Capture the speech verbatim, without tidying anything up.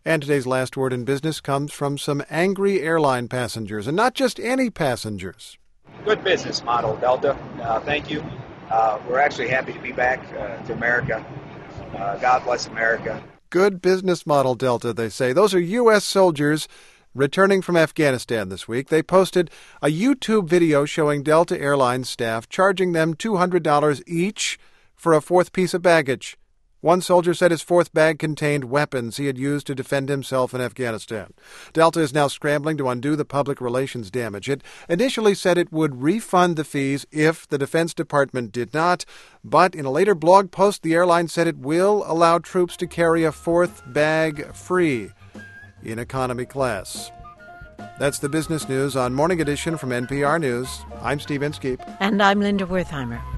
And today's last word in business comes from some angry airline passengers, and not just any passengers. Good business model, Delta. Uh, thank you. Uh, we're actually happy to be back uh, to America. Uh, God bless America. Good business model, Delta, they say. Those are U S soldiers returning from Afghanistan this week. They posted a YouTube video showing Delta Airlines staff charging them two hundred dollars each for a fourth piece of baggage. One soldier said his fourth bag contained weapons he had used to defend himself in Afghanistan. Delta is now scrambling to undo the public relations damage. It initially said it would refund the fees if the Defense Department did not, but in a later blog post, the airline said it will allow troops to carry a fourth bag free in economy class. That's the business news on Morning Edition from N P R News. I'm Steve Inskeep. And I'm Linda Wertheimer.